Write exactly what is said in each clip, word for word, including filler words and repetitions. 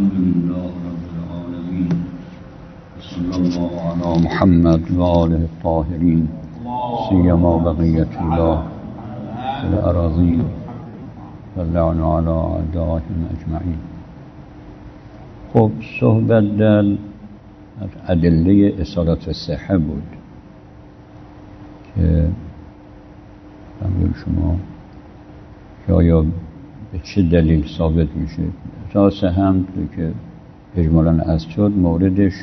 الحمد لله رب العالمين صلى الله على محمد و آله الطاهرین سیما بقیت الله فی الأراضین و اللعن علی اعدائهم اجمعین. خب صحبت در از ادله اصالت الصحه بود که بگم شما که آیا به چه دلیل ثابت میشه. اساس هم که اجمالاً از شد موردش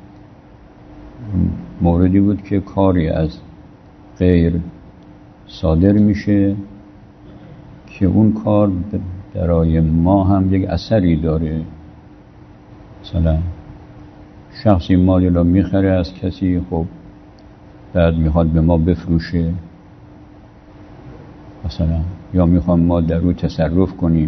موردی بود که کاری از غیر صادر میشه که اون کار برای ما هم یک اثری داره. مثلا شخصی مالی را میخره از کسی، خب بعد میخواد به ما بفروشه مثلا، یا میخوام ما در رو تصرف کنیم،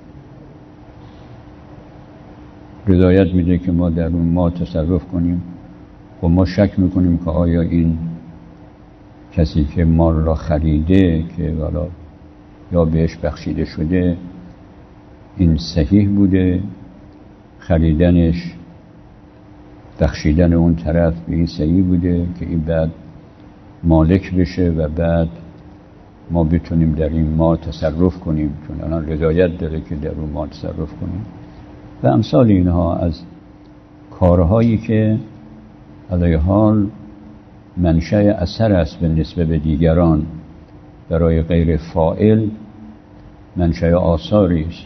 رضایت میده که ما در اون مال تصرف کنیم. خب ما شک میکنیم که آیا این کسی که مال را خریده که والا یا بهش بخشیده شده این صحیح بوده، خریدنش بخشیدن اون طرف به این صحیح بوده که این بعد مالک بشه و بعد ما بتونیم در این مال تصرف کنیم، چون الان رضایت داره که در اون مال تصرف کنیم و امثال اینها از کارهایی که علی حال منشأ اثر است به نسبت به دیگران، برای غیر فاعل منشأ آثاری است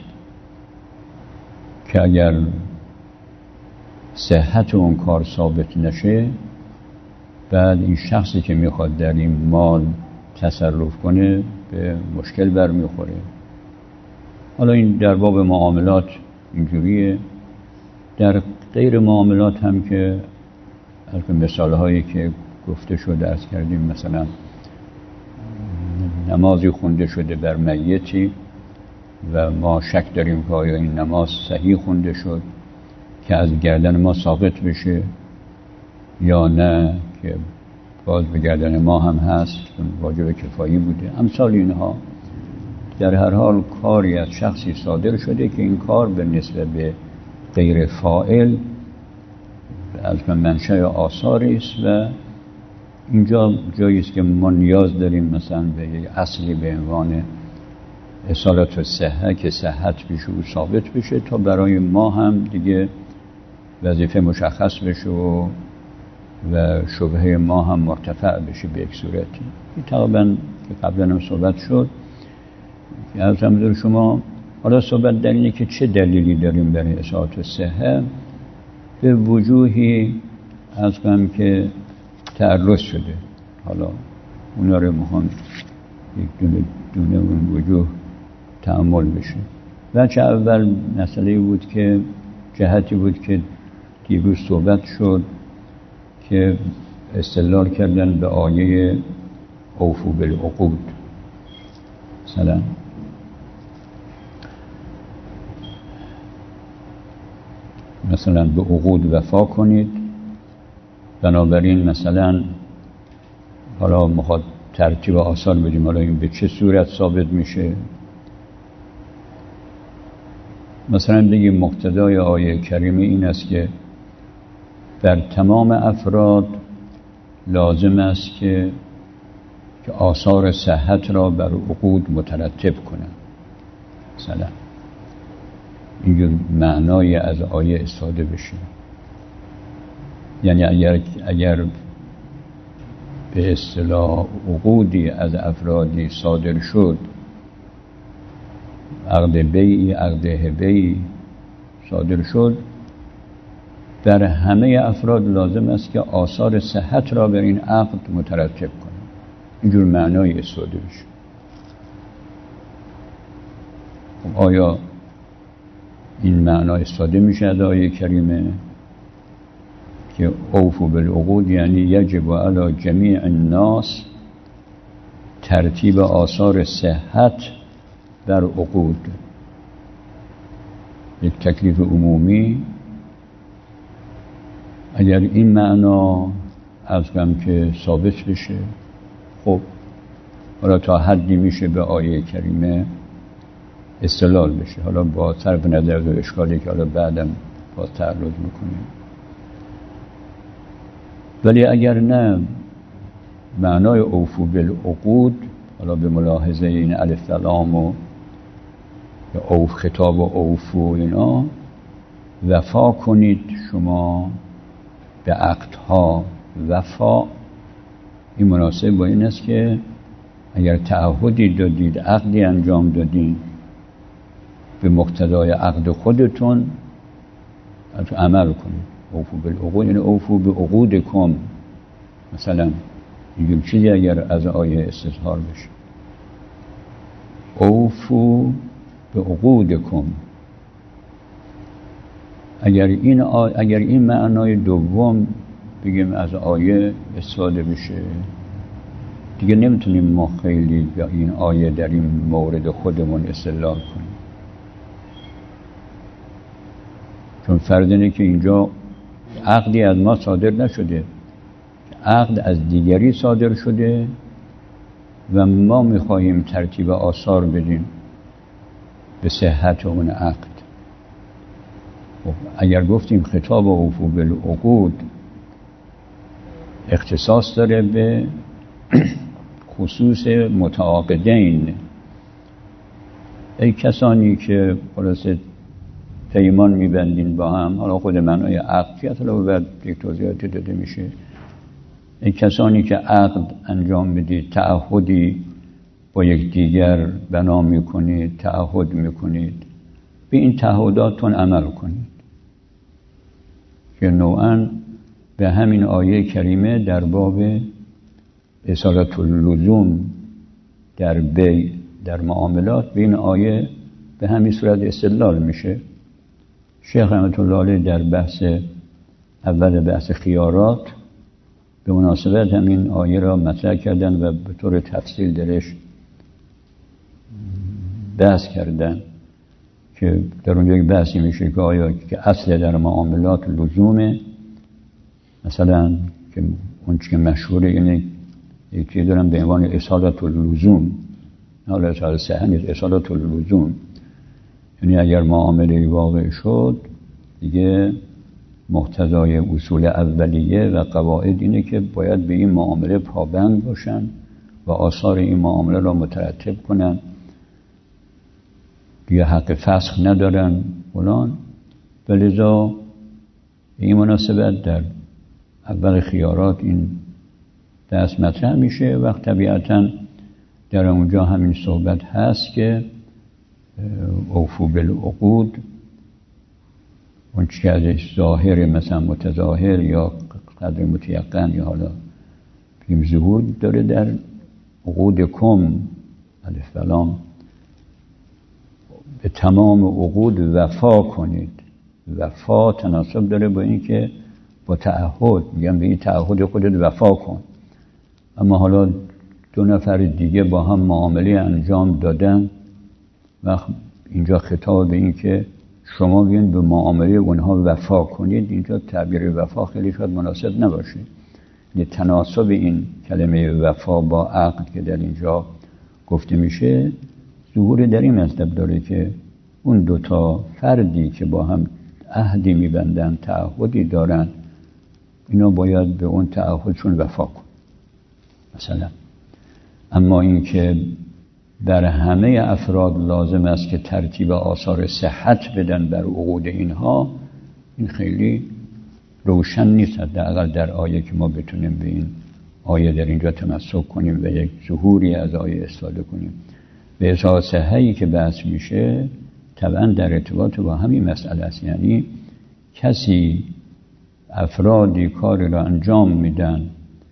که اگر صحت اون کار ثابت نشه، بعد این شخصی که میخواد در این مال تصرف کنه به مشکل برمیخوره. حالا این در باب معاملات اینجوریه، در غیر معاملات هم که از مثال هایی که گفته شده از کردیم، مثلا نمازی خونده شده بر میتی و ما شک داریم که آیا این نماز صحیح خونده شد که از گردن ما ساقط بشه یا نه، که باز به گردن ما هم هست چون واجب کفایی بوده. امثال اینها در هر حال کاری از شخصی صادر شده که این کار به نسبت به غیر فاعل از منشأ آثاری است و اینجا جایی است که ما نیاز داریم مثلا به یک اصلی به عنوان اصالت الصحه که صحت بشه و ثابت بشه تا برای ما هم دیگه وظیفه مشخص بشه و و شبهه ما هم مرتفع بشه به یک صورتی. این تقریبا که قبلا هم صحبت شد که از همدار شما. حالا صحبت در اینه که چه دلیلی داریم برای اصالت الصحه. به وجوهی از قم که تعرض شده، حالا اونا رو مهم یک دونه دونه اون وجوه تأمل بشه. بچه اول مسئله بود که جهتی بود که دیروز صحبت شد که استدلال کردن به آیه اوفوا بالعقود. مثلا مثلا به عقود وفا کنید، بنابراین مثلا حالا میخواد ترتیب آثار بدیم، حالا این به چه صورت ثابت میشه. مثلا بگیم مقتضای آیه کریمه این است که در تمام افراد لازم است که که آثار صحت را بر عقود مترتب کنند. مثلا اینجور معنای از آیه استفاده بشه، یعنی اگر اگر به اصطلاح عقودی از افرادی صادر شد، عقد بیعی عقد هبه‌ای صادر شد، در همه افراد لازم است که آثار صحت را بر این عقد مترتب کنند. اینجور معنای استفاده بشه. آیا این معنا استفاده میشه از آیه کریمه که اوفوا بالعقود یعنی یجب علی جمیع الناس ترتیب آثار صحت در عقود، یک تکلیف عمومی. اگر این معنا از کم که ثابت بشه، خب حالا تا حدی میشه به آیه کریمه استدلال بشه. حالا با طرف نظر و اشکالی که حالا بعدم با تعرض میکنیم. ولی اگر نه معنای اوفو بالعقود، حالا به ملاحظه این الف و لام و اوف خطاب و اوفو اینا، وفا کنید شما به عقدها. وفا این مناسب با این است که اگر تعهدی دادید، عقدی انجام دادید، به مقتضای عقد خودتون عمل کنید. اوفو بالعقود یعنی اوفو به عقودکم. مثلا میگیم چیزی اگر از آیه استظهار بشه، اوفو به عقودکم. اگر این آ... اگر این معنای دوم بگیم از آیه استفاده بشه، دیگه نمیتونیم ما خیلی به این آیه در این مورد خودمون استدلال کنیم، چون فرض اینه که اینجا عقدی از ما صادر نشده، عقد از دیگری صادر شده و ما میخواهیم ترتیب آثار بدیم به صحت اون عقد. اگر گفتیم خطاب اوفو بالعقود اختصاص داره به خصوص متعاقدین، ای کسانی که خلاصه پیمان میبندین با هم، حالا خود معنای عقد که اطلاع بعد یک توضیحاتی داده میشه، ای کسانی که عقد انجام بدید، تعهدی با یک دیگر بنا میکنید، تعهد میکنید، به این تعهداتون عمل کنید، که نوعاً به همین آیه کریمه در باب اصالت اللزوم در بیع، در معاملات، به این آیه به همین صورت استدلال میشه. شیخ رحمت الله علیه در بحث اول بحث خیارات به مناسبت همین آیه را مطرح کردن و به طور تفصیل درش بحث کردن که در اونجا یک بحثی میشه که آیا که اصل در معاملات لزومه، مثلا که اون چی که مشهوره اینه یکی دارم به عنوان اصالت اللزوم، حالا اصالت صحیح نیست، اصالت اللزوم یعنی اگر معامله واقع شد دیگه مقتضای اصول اولیه و قواعد اینه که باید به این معامله پابند باشن و آثار این معامله را مترتب کنن، دیگه حق فسخ ندارن فلان. ولذا این مناسبت در اول خیارات این دست مطرح میشه و طبیعتا در اونجا همین صحبت هست که اوفو بالعقود، اون چی که ازش ظاهر مثلا متظاهر یا قدر متیقن یا حالا بگیم ظهور داره در عقود کم الف و لام، به تمام عقود وفا کنید. وفا تناسب داره با این که با تعهد، میگم به این تعهد خودت وفا کن. اما حالا دو نفر دیگه با هم معامله انجام دادن و اینجا خطاب به این که شما بیاین به معامله اونها وفا کنید، اینجا تعبیر وفا خیلی شاید مناسب نباشه. یه تناسب این کلمه وفا با عقد که در اینجا گفته میشه ظهور در این مطلب داره که اون دوتا فردی که با هم عهدی میبندن، تعهدی دارن، اینا باید به اون تعهدشون وفا کن مثلا. اما این که در همه افراد لازم است که ترتیب آثار صحت بدن بر عقود اینها، این خیلی روشن نیست، حداقل در آیه که ما بتونیم به این آیه در اینجا تمسک کنیم و یک ظهوری از آیه استفاده کنیم. به اساس صحیحی که بحث میشه طبعا در ارتباط با همین مسئله است، یعنی کسی افرادی کاری را انجام میدن،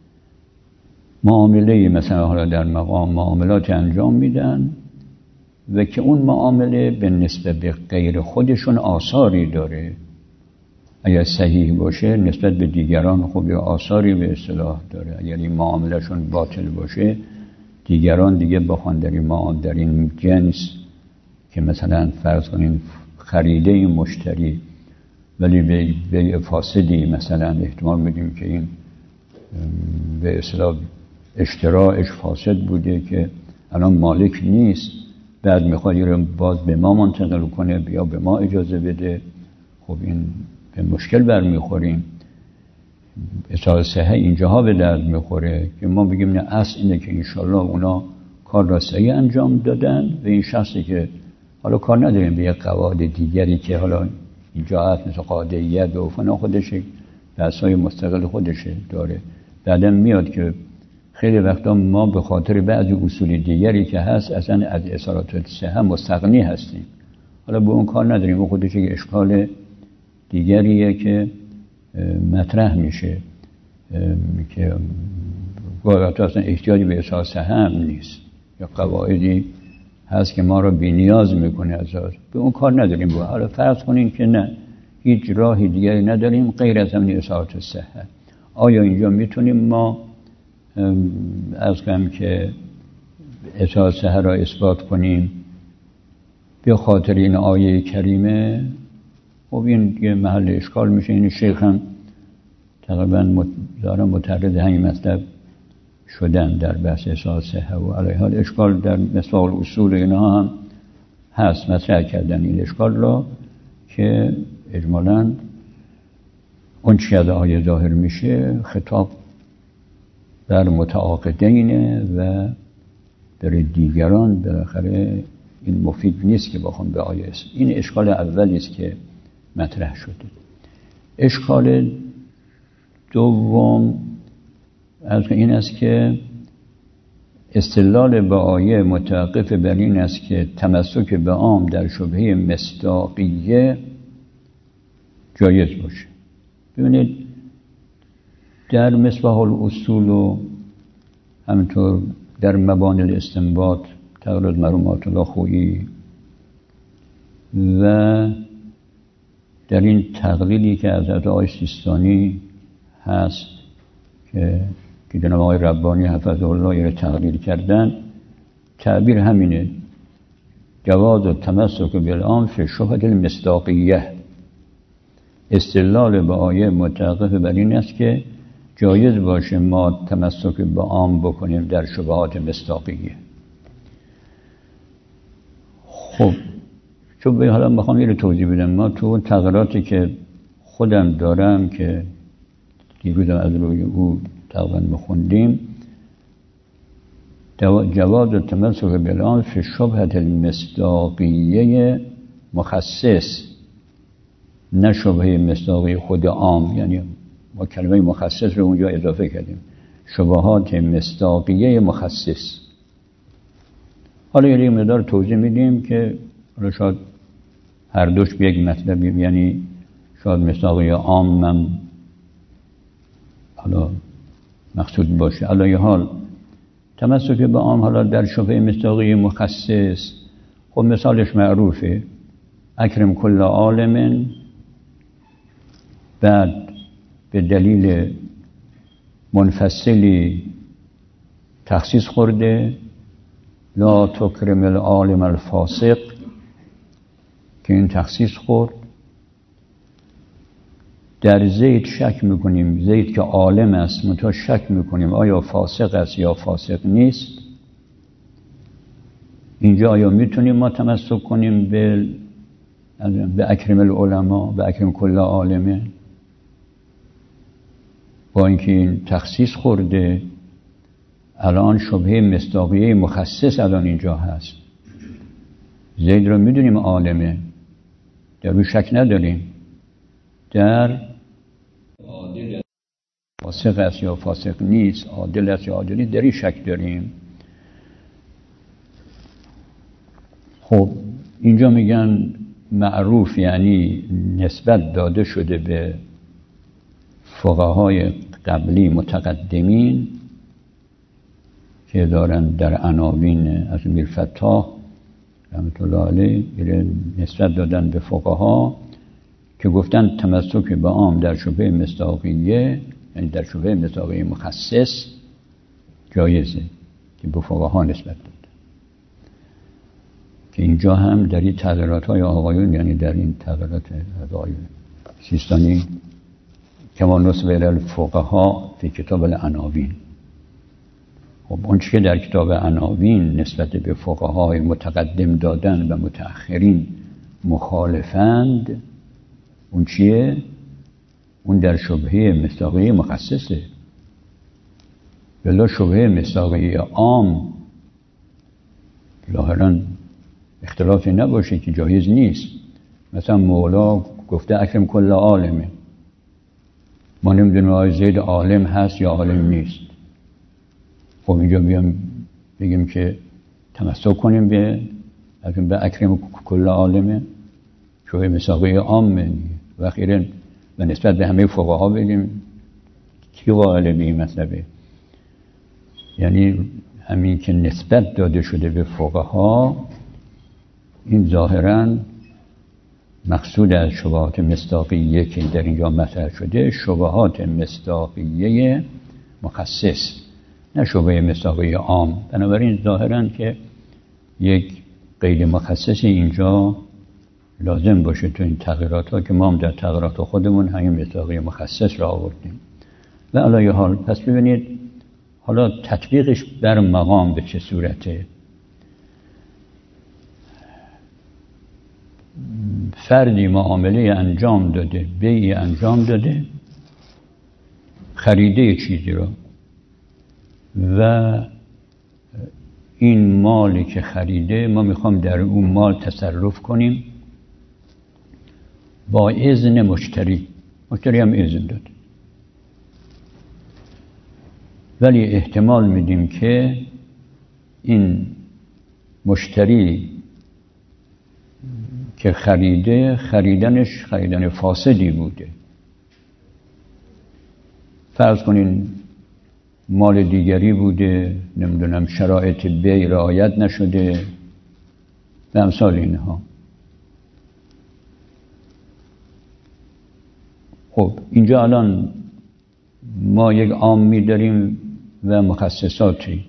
معامله مثلا حالا در مقام معاملات انجام میدن و که اون معامله به نسبت به غیر خودشون آثاری داره، اگر صحیح باشه نسبت به دیگران خوب آثاری به اصطلاح داره، اگر این معاملهشون باطل باشه دیگران دیگه بخوان در این معامله در این جنس که مثلا فرض کنین خریده این مشتری ولی به بیع فاسدی مثلا احتمال میدیم که این به اصطلاح اشتراعش فاسد بوده که الان مالک نیست، بعد میخواد رو باز به ما منتقل کنه، بیا به ما اجازه بده، خب این به مشکل برمیخوریم. اصالت صحه اینجاها به درد میخوره که ما بگیم نه، اصل اینه که انشالله اونا کار را صحیح انجام دادن و این شخصی که حالا کار نداریم به یک قواعد دیگری که حالا اینجا هست مثل قاعده‌یت و فنا خودشه، بحث‌های مستقل خودشه داره. بعدم میاد که خیلی وقتا ما به خاطر بعضی اصول دیگری که هست اصلا از اصالت صحه مستغنی هستیم. حالا به اون کار نداریم، اون خودش یک اشکال دیگریه که مطرح میشه که گاهی اصلا احتیاجی به اصالت صحه هم نیست، یا قواعدی هست که ما رو بی‌نیاز میکنه اساس، به اون کار نداریم. با حالا فرض کنین که نه، هیچ راهی دیگری نداریم غیر از همین اصالت صحه. آیا اینجا میتونیم ما از کم که اصالت صحه را اثبات کنیم به خاطر این آیه کریمه؟ خب این یه محل اشکال میشه. این شیخ هم تقریبا دارم متعرض همین مطلب شدن در بحث اصالت صحه و علیه حال اشکال در مثال اصول اینا هم هست، مطرح کردن این اشکال را که اجمالاً اون چی از آیه ظاهر میشه خطاب در متعاقدینه و برای دیگران بالاخره این مفید نیست که بخوام به آیه است. این اشکال اولی است که مطرح شده. اشکال دوم از این است که استدلال به آیه متوقف بر این است که تمسک به عام در شبهه مصداقیه جایز باشه. ببینید در مصباح الاصول و همینطور در مبانی الاستنباط تقریر مرحوم الله خویی و در این تقلیلی که از آقای سیستانی هست که که جناب آقای ربانی حفظه الله را تقریر کردن، تعبیر همینه: جواز و تمسک بالعام فی شبهه المصداقیه. استدلال به آیه متوقف بر این است که جایز باشه ما تمسک به عام بکنیم در شبهات مصداقیه. خب چون به حالا میخوام یه توضیح بدم. ما تو اون تقریراتی که خودم دارم که دیروز از روی او تقریبا میخوندیم، جواز و تمسک بالعام فی شبهه المصداقیه مخصص، نه شبهه مصداقی خود عام، یعنی ما کلمه مخصص رو اونجا اضافه کردیم، شبهات مصداقیه مخصص. حالا یه مقدار توضیح میدیم که حالا شاید هر دوش به یک مطلب، یعنی شاید مصداقی عام هم حالا مقصود باشه. علی حال تمسک به عام حالا در شبهه مصداقی مخصص، خب مثالش معروفه: اکرم کل عالم، بعد به دلیل منفصلی تخصیص خورده: لا تکرم العالم الفاسق، که این تخصیص خورد. در زید شک میکنیم، زید که عالم است، منتها شک میکنیم آیا فاسق است یا فاسق نیست. اینجا آیا میتونیم ما تمسک کنیم به به اکرم العلماء، به اکرم کل عالمه، با اینکه این تخصیص خورده؟ الان شبهه مصداقیه مخصص الان اینجا هست. زید رو میدونیم عالمه، در روی شک نداریم. در عادل فاسق است یا فاسق نیست، عادل است یا عادل نیست، در این شک داریم. خب اینجا میگن معروف، یعنی نسبت داده شده به فقهای قبلی متقدمین که دارن در عناوین از میرفتاح رحمت الله علیه نسبت دادن به فقها که گفتن تمسک به عام در شبهه مصداقیه، یعنی در شبهه مصداقیه مخصص جایزه، که به فقها نسبت دادن. که اینجا هم در این تغییرات های آقایون، یعنی در این تغییرات آقایون سیستانی کما نصب الفقها فی کتاب العناوین. خب اون چی که در کتاب عناوین نسبت به فقهای متقدم دادن و متأخرین مخالفند، اون چیه؟ اون در شبهه مصداقیه مخصصه. بلا شبهه مصداقیه عام ظاهراً اختلافی نباشه که جایز نیست. مثلا مولا گفته اکرم کل عالمه، ما نمیدونیم آیا زید عالم هست یا عالم نیست. خب اینجا بیام بگیم که تمسک کنیم به اکرم به اکرم کل عالمه، شبهه مصداقیه عامه و اخیراً و نسبت به همه فقها بگیم کی قائل به این مطلبه. یعنی همین که نسبت داده شده به فقها، این ظاهراً مقصود از شبهات مصداقیه که در اینجا مطرح شده شبهات مصداقیه مخصص، نه شبهه مصداقیه عام. بنابراین ظاهراً که یک قید مخصص اینجا لازم باشه تو این تغییرات ها که ما هم در تغییرات خودمون همین مصداقیه مخصص را آوردیم. و علی حال پس ببینید حالا تطبیقش بر مقام به چه صورته. فردی معامله انجام داده، بیعی انجام داده، خریده چیزی رو و این مالی که خریده ما میخوام در اون مال تصرف کنیم با اذن مشتری. مشتری هم اذن داد، ولی احتمال میدیم که این مشتری که خریده خریدنش خریدن فاسدی بوده. فرض کنین مال دیگری بوده، نمیدونم شرایط بیع رعایت نشده و امثال اینها. خب اینجا الان ما یک عامی داریم و مخصصاتی.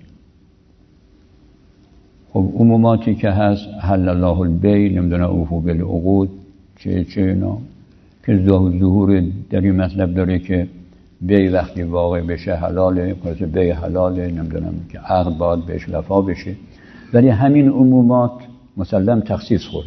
خب عموماتی که هست حل الله البیع، نمیدونم اوفوا بالعقود، چه چه اینا که ظهور در این مطلب داره که بیع وقتی واقع بشه حلاله، خلاص بیع حلاله، نمیدونم که عقد باید بهش وفا بشه. ولی همین عمومات مسلم تخصیص خورده،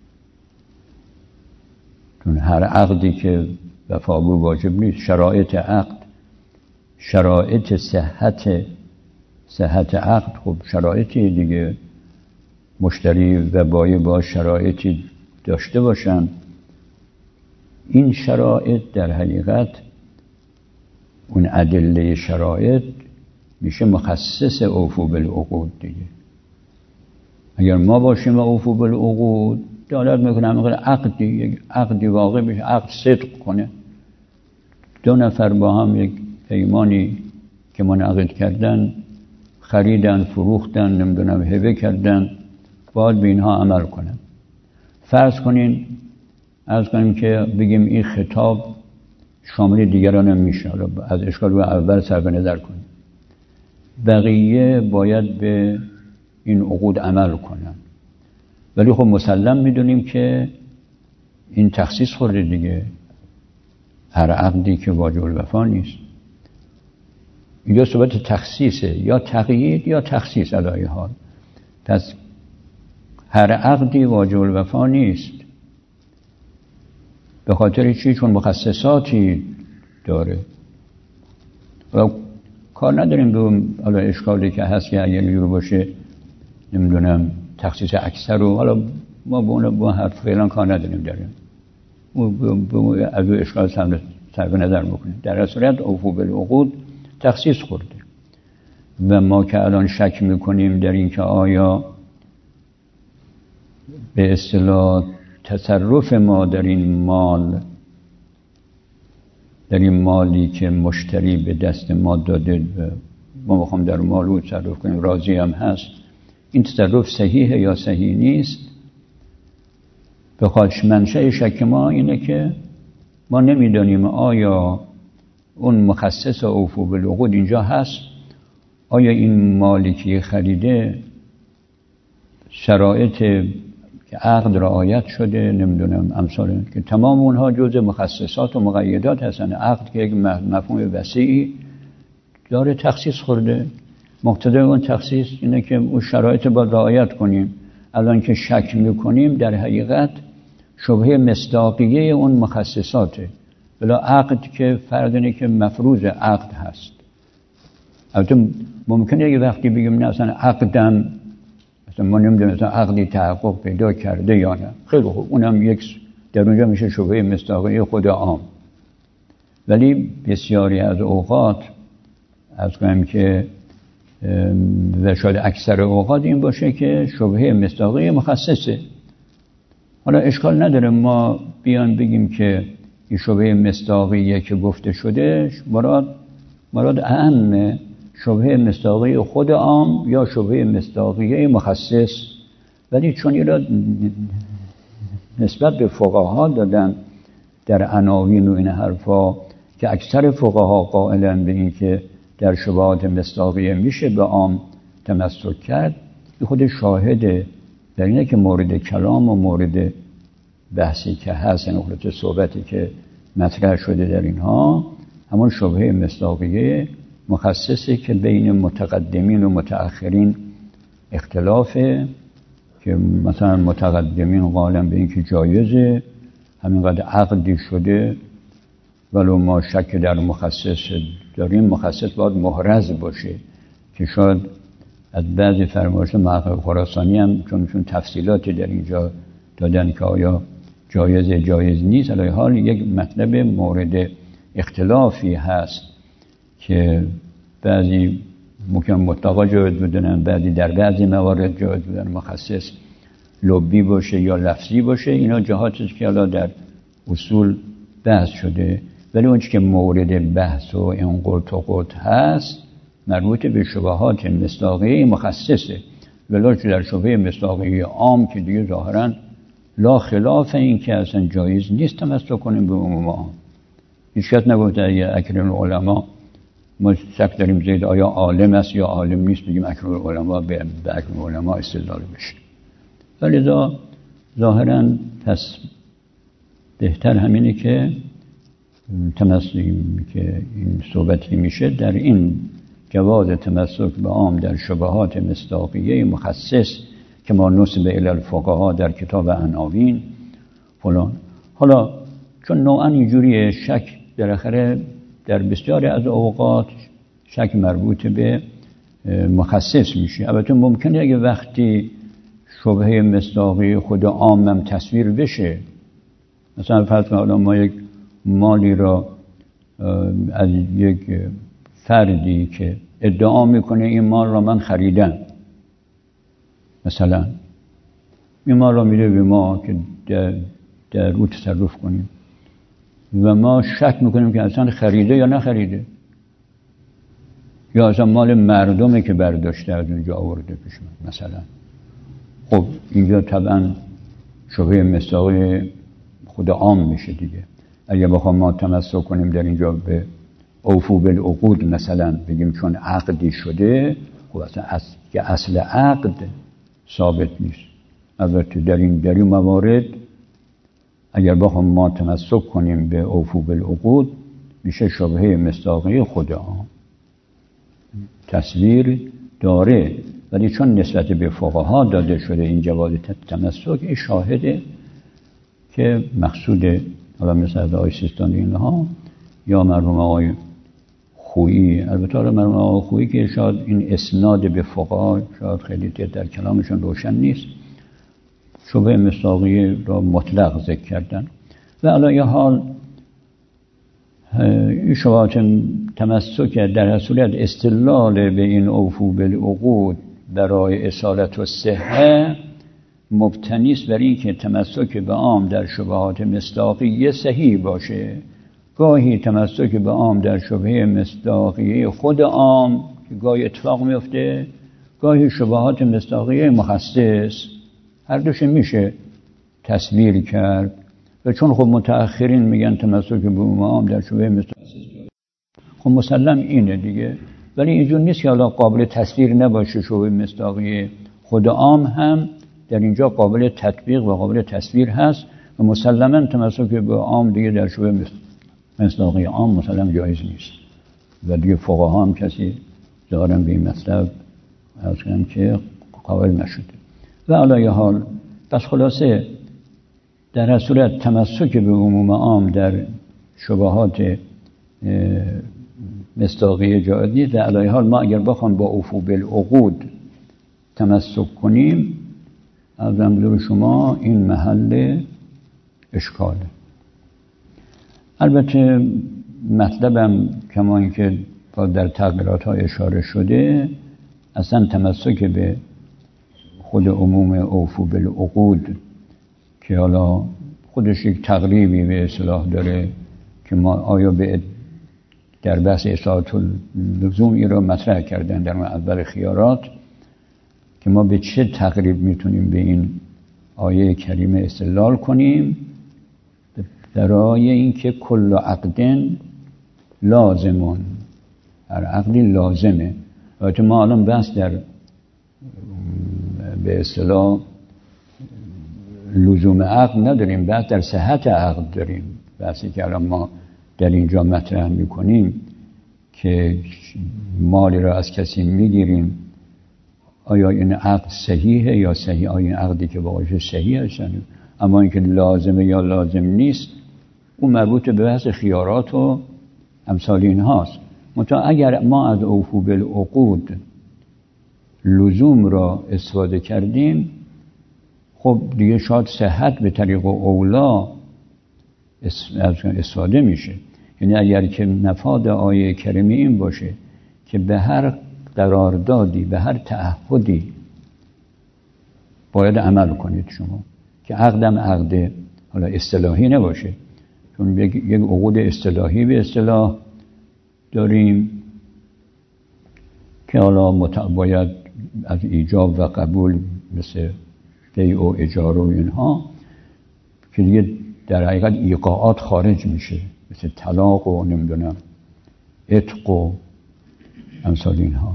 چون هر عقدی که وفا بود واجب نیست. شرایط عقد، شرایط صحت صحت عقد، خب شرایطی دیگه مشتری و بایع با شرایطی داشته باشن. این شرایط در حقیقت اون ادله شرایط میشه مخصص اوفوا بالعقود دیگه. اگر ما باشیم و اوفوا بالعقود دلالت میکنه همین عقدی یک عقدی واقع بشه، عقد صدق کنه، دو نفر با هم یک پیمانی که منعقد کردن، خریدن، فروختن، نمیدونم هبه کردن، باید به اینها عمل کنن. فرض کنین عرض کنیم که بگیم این خطاب شامل دیگران هم میشه، از اشکال به اول صرف نظر کنیم، بقیه باید به این عقود عمل کنن. ولی خب مسلم میدونیم که این تخصیص خورده دیگه، هر عقدی که واجب الوفا نیست. اینجا صحبت تخصیصه، یا تقیید یا تخصیص علایه حال. پس هر عقدی واجب الوفا نیست. به خاطر چی؟ چون مخصصاتی داره و کار نداریم به حالا اشکالی که هست که اگر یورو باشه نمیدونم تخصیص اکثر رو، حالا ما با اون با حرف فعلا کار نداریم داریم به از او اشکال صرف نظر بکنیم. در صورت اوفوا بالعقود تخصیص خورده و ما که الان شک میکنیم در این که آیا به اصطلاح تصرف ما در این مال، در این مالی که مشتری به دست ما داده و ما بخوام در مال رو تصرف کنیم، راضی هم هست، این تصرف صحیحه یا صحیح نیست. به خاطر منشأ شک ما اینه که ما نمیدانیم آیا اون مخصص اوفوا بالعقود اینجا هست، آیا این مالی که خریده شرایط که عقد رعایت شده، نمیدونم امثال که تمام اونها جزء مخصصات و مقیدات هستن. عقد که یک مفهوم وسیعی داره، تخصیص خورده. مقتضای اون تخصیص اینه که اون شرایط باید رعایت کنیم. الان که شک میکنیم در حقیقت شبهه مصداقیه اون مخصصاته. بلا عقد که فرض اینه که مفروض عقد هست. البته ممکنه یه وقتی بگیم نه اصلا عقدم مثلا ما نمیدونیم مثلا عقدی تحقق پیدا کرده یا نه، خیلی خوب، اونم یک در اونجا میشه شبهه مصداقیه خود عام. ولی بسیاری از اوقات از کنم که و شاید اکثر اوقات این باشه که شبهه مصداقیه مخصصه. حالا اشکال نداره ما بیان بگیم که این شبهه مصداقیه که گفته شده مراد مراد اعم شبهه مصداقیه خود عام یا شبهه مصداقیه مخصص. ولی چون این را نسبت به فقها دادن در عناوین و این حرفا که اکثر فقها قائلن به این که در شبهات مصداقیه میشه به عام تمسک کرد، این خود شاهده در اینه که مورد کلام و مورد بحثی که هست، این خود صحبتی که مطرح شده در اینها همون شبهه مصداقیه مخصصه که بین متقدمین و متأخرین اختلافه، که مثلا متقدمین قائلن به این که جایزه، همینقدر عقدی شده ولو ما شک در مخصص داریم، مخصص باید محرز باشه که شاید از بعضی فرمایش محقق خراسانی هم چون چون تفصیلاتی در اینجا دادن که آیا جایز جایز نیست، علی حال یک مطلب مورد اختلافی هست که بعضی ممکن مطلقا جایز بدونن، بعضی در بعضی موارد جایز بدونن مخصص لبی باشه یا لفظی باشه. اینا جهاتی که حالا در اصول بحث شده، ولی اون که مورد بحث و این قلت و قلت هست مربوط به شبهات مصداقیه مخصصه. ولی در شبهه مصداقیه عام که دیگه ظاهرا لا خلاف این که اصلا جایز نیست تمسک کنیم به عموم عام. هیچ کس نگفته یا اکرم العلماء ما شک داریم زید آیا عالم است یا عالم نیست بگیم اکرم العلماء به اکرم العلماء استدلال بشه. ولی دا ظاهرا پس بهتر همینه که تمسک که این صحبتی میشه در این جواز تمسک به عام در شبهات مصداقیه مخصص که ما نسب الی الفقها در کتاب عناوین فلان. حالا چون نوعا اینجوریه شک در آخره در بسیاری از اوقات شک مربوط به مخصص میشه. البته ممکنه اگه وقتی شبهه مصداقی خود عامم تصویر بشه، مثلا فرض کنید ما یک مالی را از یک فردی که ادعا میکنه این مال را من خریدم، مثلا این مال را میده به ما که در, در او تصرف کنیم و ما شک میکنیم که اصلا خریده یا نخریده، یا اصلا مال مردمه که برداشته از اونجا آورده پیش من مثلا. خب اینجا طبعا شبهه مصداقی خود عام میشه دیگه. اگه بخوام ما تمسک کنیم در اینجا به اوفو بالعقود مثلا بگیم چون عقدی شده، خب اصلا اصل که اصل عقد ثابت نیست. البته در این در این موارد اگر بخوام ما تمسک کنیم به اوفو بالعقود میشه شبهه مصداقی خود عام تصویر داره، ولی چون نسبت به فقها داده شده این جواز تمسک، این شاهده که مقصود حالا مثل از آقای سیستانی اینها یا مرحوم آقای خویی، البته حالا مرحوم آقای خویی که شاید این اسناد به فقها شاید خیلی در کلامشون روشن نیست، شبهه مصداقی را مطلق ذکر کردن. و علی حال این شبهات تمسک در صورت استدلال به این اوفو بالعقود برای اصالت و صحه مبتنی است بر این که تمسک به عام در شبهات مصداقیه صحیح باشه. گاهی تمسک به عام در شبهه مصداقیه خود عام که گاهی اتفاق میفته، گاهی شبهات مصداقیه مخصص، هر دوش میشه تصویر کرد. و چون خب متأخرین میگن تمسک به عام در شبهه مصداقیه، خب مسلم اینه دیگه. ولی اینجور نیست که حالا قابل تصویر نباشه شبهه مصداقیه خود عام هم در اینجا قابل تطبیق و قابل تصویر هست و مسلماً تمسک به عام دیگه در شبهه مصداقی عام مسلم جایز نیست. و دیگه فقها هم کسی دارن به این مطلب از کنم که قابل نشده. و علی حال پس خلاصه در هر صورت تمسک به عموم عام در شبهات مصداقی جایز نیست. در علیه حال ما اگر بخوام با اوفو بالعقود تمسک کنیم، از حضور شما این محل اشکاله. البته مطلبم کما اینکه در تغییرات ها اشاره شده، اصلا تمسک به خود عموم اوفو بالعقود که حالا خودش یک تقریبی به اصطلاح داره که ما آیا به در بحث اصالت اللزوم ای را مطرح کردن در اول خیارات که ما به چه تقریب میتونیم به این آیه کریمه استدلال کنیم برای اینکه کل عقدن لازمون، هر عقدی لازمه. البته ما الان بحث در به اصطلاح لزوم عقد نداریم، بحث در صحت عقد داریم. بحثی که الان ما در اینجا مطرح میکنیم که مالی را از کسی میگیریم، آیا این عقد صحیحه یا صحیح؟ آیا این عقدی که باقیش صحیح هستن؟ اما اینکه لازمه یا لازم نیست اون مربوط به بحث خیارات و امثال این هاست. منتها اگر ما از اوفو بالعقود لزوم را استفاده کردیم، خب دیگه شاید صحت به طریق اولا استفاده میشه. یعنی اگر که مفاد آیه کریمه این باشه که به هر قراردادی، به هر تعهدی باید عمل کنید شما، که عقدم عقد حالا اصطلاحی نباشه، چون یک عقود اصطلاحی به اصطلاح داریم که حالا باید از ایجاب و قبول مثل بیع و اجاره و اینها که دیگه در حقیقت ایقاعات خارج میشه، مثل طلاق و نمیدونم عتق و امثال اینها،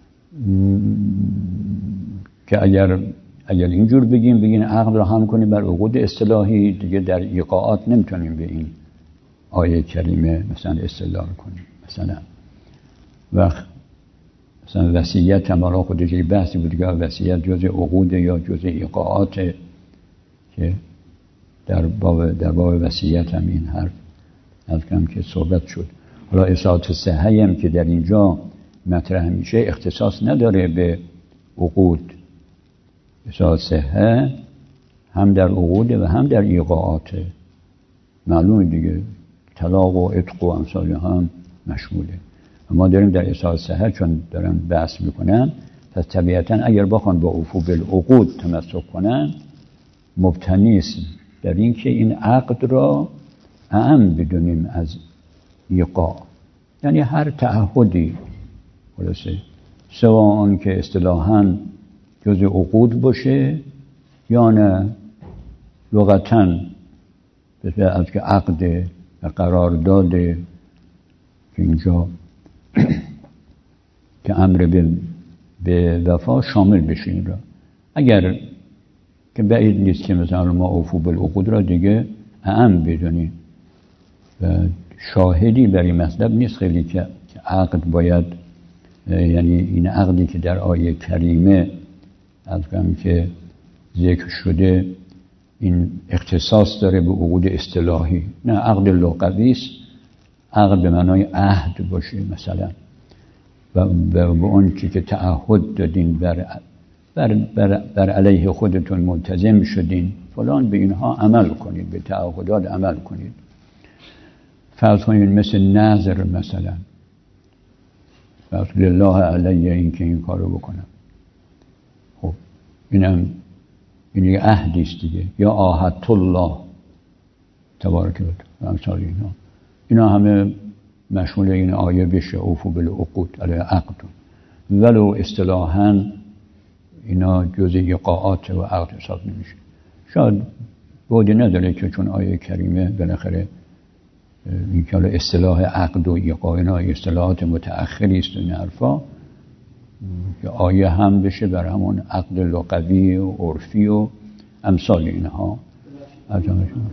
که اگر اگر اینجور بگیم بگیم عقد را هم کنیم بر عقود اصطلاحی، دیگه در ایقاعات نمیتونیم به این آیه کریمه مثلا استدلال کنیم. مثلا وقت مثلا وصیت هم حالا خودش یک بحثی بود که وصیت جزء عقود یا جزء ایقاعات، که در باب در باب وصیت هم این حرف از کم که صحبت شد. حالا اصالت صحه هم که در اینجا مطرح میشه اختصاص نداره به عقود. اصالت صحه هم در عقود و هم در ایقاعات، معلومه دیگه، طلاق و عتق و امثال هم مشموله. ما داریم در اصالت صحه چون دارن بحث میکنن، پس طبیعتا اگر بخوان با اوفو بالعقود تمسک کنن مبتنی است در این که این عقد را اعم بدونیم از ایقاع، یعنی هر تعهدی خلاصه سواء آن که اصطلاحاً جزء عقود باشه یا نه لغتاً مثل از که عقد و قرارداد که اینجا که امر به به وفا شامل بشه این را، اگر که بعید نیست که مثلا ما اوفو بالعقود را دیگه اعم بدونیم و شاهدی برای مطلب نیست خیلی که عقد باید، یعنی این عقدی که در آیه کریمه از کم که ذکر شده این اختصاص داره به عقود اصطلاحی، نه عقد لغوی است، عقد به معنای عهد باشه مثلا و به اون چی که تعهد دادین بر بر, بر, بر علیه خودتون ملتزم شدین فلان، به اینها عمل کنید، به تعهدات عمل کنید. فرض کنید مثل نذر مثلا، فرض لله علیه این که این کارو بکنم، خب اینم این یه عهدی است دیگه، یا عاهدت الله تبارک و تعالی امثال اینا، اینا همه مشمول این آیه بشه اوفو بالعقود علی عقد، ولو اصطلاحاً اینا جزء ایقاعات و عقد حساب نمیشه. شاید بودی نداره که چون آیه کریمه بالاخره این که اصطلاح عقد و ایقاع اینا اصطلاحات متأخری است و این حرفا، که آیه هم بشه بر همون عقد لغوی و عرفی و امثال اینها. از همه شما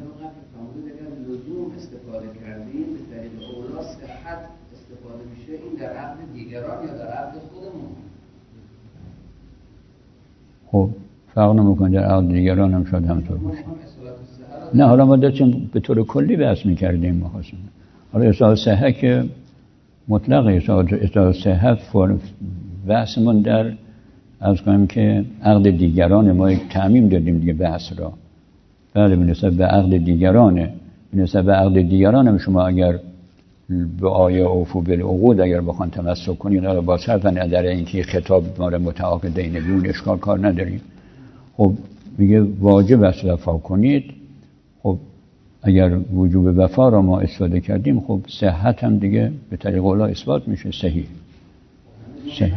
خب فرق نمیکنه، در عقد دیگران هم شاید همطور باشه. نه حالا ما داشتیم به طور کلی بحث میکردیم مخاصمه. حالا اصلاح صحه که مطلقه اصلاح صحه بحثمون در از کنیم که عقد دیگران ما یک تعمیم دادیم دیگه بحث را. بله بنسبت به عقد دیگرانه، بنسبت به عقد دیگران شما اگر به آیه اوفو بالعقود اگر بخوان تمسک کنید حالا با صرف نظر اینکه خطاب مال متعاقدین بیون اشکال کار نداریم. خب میگه واجب است وفا کنید. خب اگر وجوب وفا را ما استفاده کردیم خب صحت هم دیگه به طریق اولا اثبات میشه صحیح. صحیح.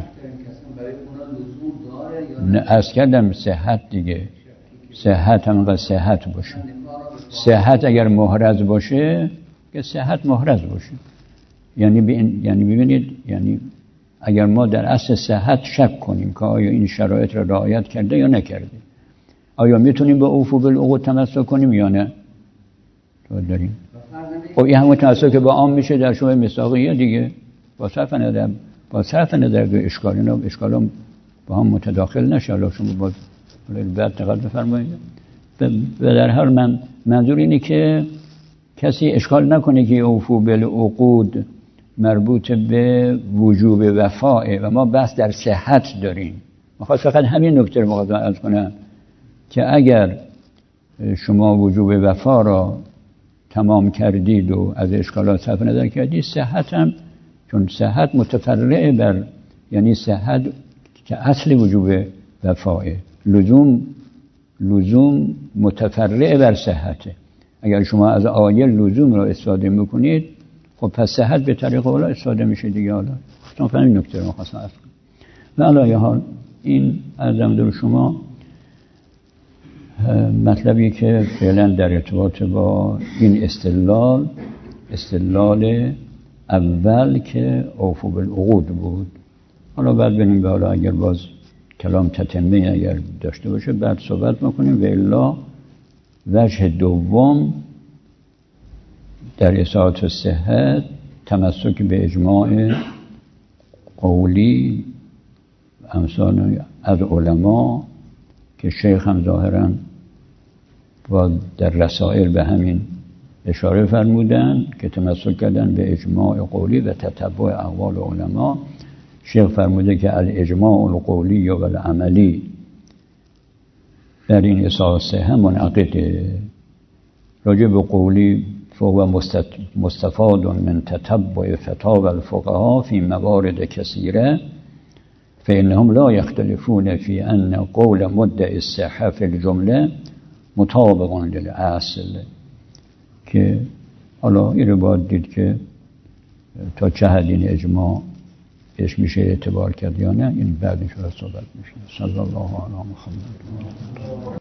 نه از کردم صحت دیگه، صحت هم قد صحت باشه. صحت اگر محرز باشه که صحت محرز باشه، یعنی ببین یعنی ببینید یعنی اگر ما در اصل صحت شک کنیم که آیا این شرایط را رعایت کرده یا نکرده، آیا میتونیم به اوفو بالعقود تمسک کنیم یا نه؟ تو داریم. خب این همون تمسک با عام میشه در شبهه مصداقیه دیگه. با صرف نظر با صرف نظر به اشکال اینا اشکالا با هم متداخل نشه. حالا شما باز بعد نقل بفرمایید. و در هر من منظور اینه که کسی اشکال نکنه که اوفو بالعقود مربوط به وجوب وفاه و ما بحث در صحت داریم. میخواد فقط همین نکته رو مقدمه عرض کنم که اگر شما وجوب وفا را تمام کردید و از اشکالات صرف نظر کردید، صحت هم چون صحت متفرع بر یعنی صحت که اصل وجوب وفاه لزوم لزوم متفرع بر صحته. اگر شما از آیه لزوم را استفاده میکنید خب پس صحت به طریق اولا استفاده میشه دیگه. حالا خودتون فهمید نکته رو خواستم عرض کنم. و علی حال این عرضم در شما مطلبی که فعلا در ارتباط با این استدلال استدلال اول که اوفو بالعقود بود. حالا بعد ببینیم به حالا اگر باز کلام تتمه اگر داشته باشه بعد صحبت میکنیم. و الا وجه دوم در اصالت صحت تمسک به اجماع قولی امثال از علما که شیخ هم ظاهرا و در رسائل به همین اشاره فرمودن که تمسک کردن به اجماع قولی و تتبع اقوال علما. شیخ فرموده که الاجماع القولی و العملی در این اساس هم منعقده. راجع به قولی فهو مستفاد من تتبع فتاوی الفقهاء فی موارد کثیره فإنهم لا يختلفون في أن قول مدعي الصحة في الجمله مطابق للاصل. که حالا این رو باید دید که تا چه حد این اجماع اش میشه اعتبار کرد یا نه. این بعدش رو صحبت میشه. صلی الله علی محمد.